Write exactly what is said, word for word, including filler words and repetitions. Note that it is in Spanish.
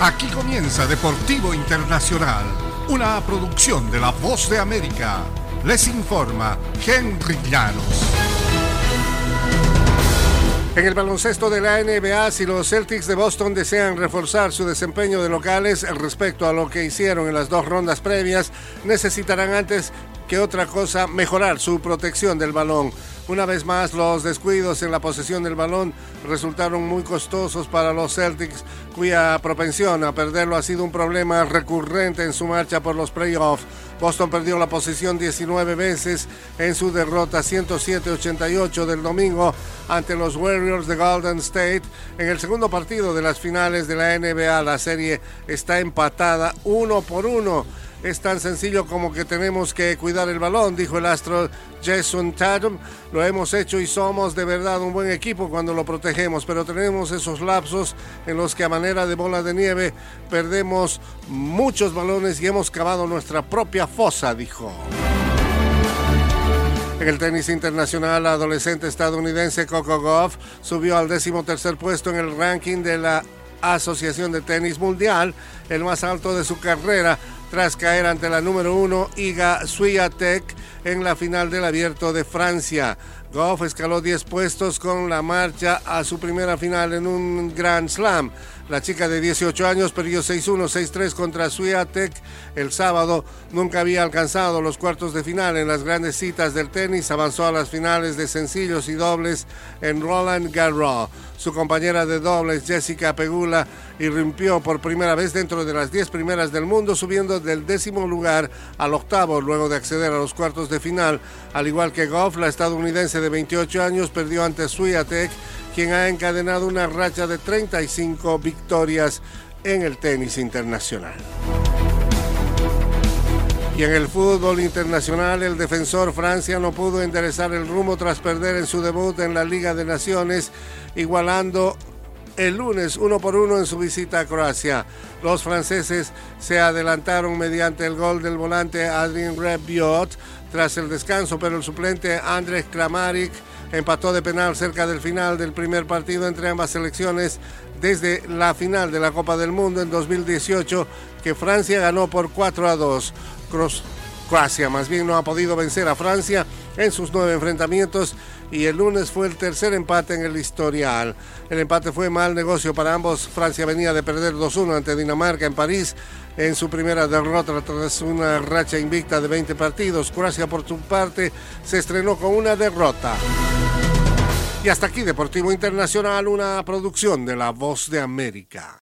Aquí comienza Deportivo Internacional, una producción de La Voz de América. Les informa Henry Llanos. En el baloncesto de la N B A, si los Celtics de Boston desean reforzar su desempeño de locales respecto a lo que hicieron en las dos rondas previas, necesitarán antes que otra cosa mejorar su protección del balón. Una vez más, los descuidos en la posesión del balón resultaron muy costosos para los Celtics, cuya propensión a perderlo ha sido un problema recurrente en su marcha por los playoffs. Boston perdió la posesión diecinueve veces en su derrota ciento siete a ochenta y ocho del domingo ante los Warriors de Golden State. En el segundo partido de las finales de la N B A, la serie está empatada uno por uno. Es tan sencillo como que tenemos que cuidar el balón, dijo el astro Jason Tatum. Lo hemos hecho y somos de verdad un buen equipo cuando lo protegemos, pero tenemos esos lapsos en los que a manera de bola de nieve perdemos muchos balones y hemos cavado nuestra propia fosa, dijo. En el tenis internacional, la adolescente estadounidense Coco Gauff subió al decimotercer puesto en el ranking de la Asociación de Tenis Mundial, el más alto de su carrera, tras caer ante la número uno Iga Swiatek en la final del Abierto de Francia. Gauff escaló diez puestos con la marcha a su primera final en un Grand Slam. La chica de dieciocho años perdió seis uno, seis tres contra Swiatek el sábado. Nunca había alcanzado los cuartos de final en las grandes citas del tenis. Avanzó a las finales de sencillos y dobles en Roland Garros. Su compañera de dobles, Jessica Pegula, irrumpió por primera vez dentro de las diez primeras del mundo, subiendo del décimo lugar al octavo luego de acceder a los cuartos de final. Al igual que Gauff, la estadounidense de veintiocho años perdió ante Swiatek, quien ha encadenado una racha de treinta y cinco victorias en el tenis internacional. Y en el fútbol internacional, el defensor Francia no pudo enderezar el rumbo tras perder en su debut en la Liga de Naciones, igualando el lunes uno por uno en su visita a Croacia. Los franceses se adelantaron mediante el gol del volante Adrien Rabiot tras el descanso, pero el suplente Andrej Kramaric empató de penal cerca del final del primer partido entre ambas selecciones desde la final de la Copa del Mundo en dos mil dieciocho, que Francia ganó por cuatro a dos. Croacia más bien no ha podido vencer a Francia en sus nueve enfrentamientos y el lunes fue el tercer empate en el historial. El empate fue mal negocio para ambos. Francia venía de perder dos uno ante Dinamarca en París en su primera derrota tras una racha invicta de veinte partidos. Croacia, por su parte, se estrenó con una derrota. Y hasta aquí Deportivo Internacional, una producción de La Voz de América.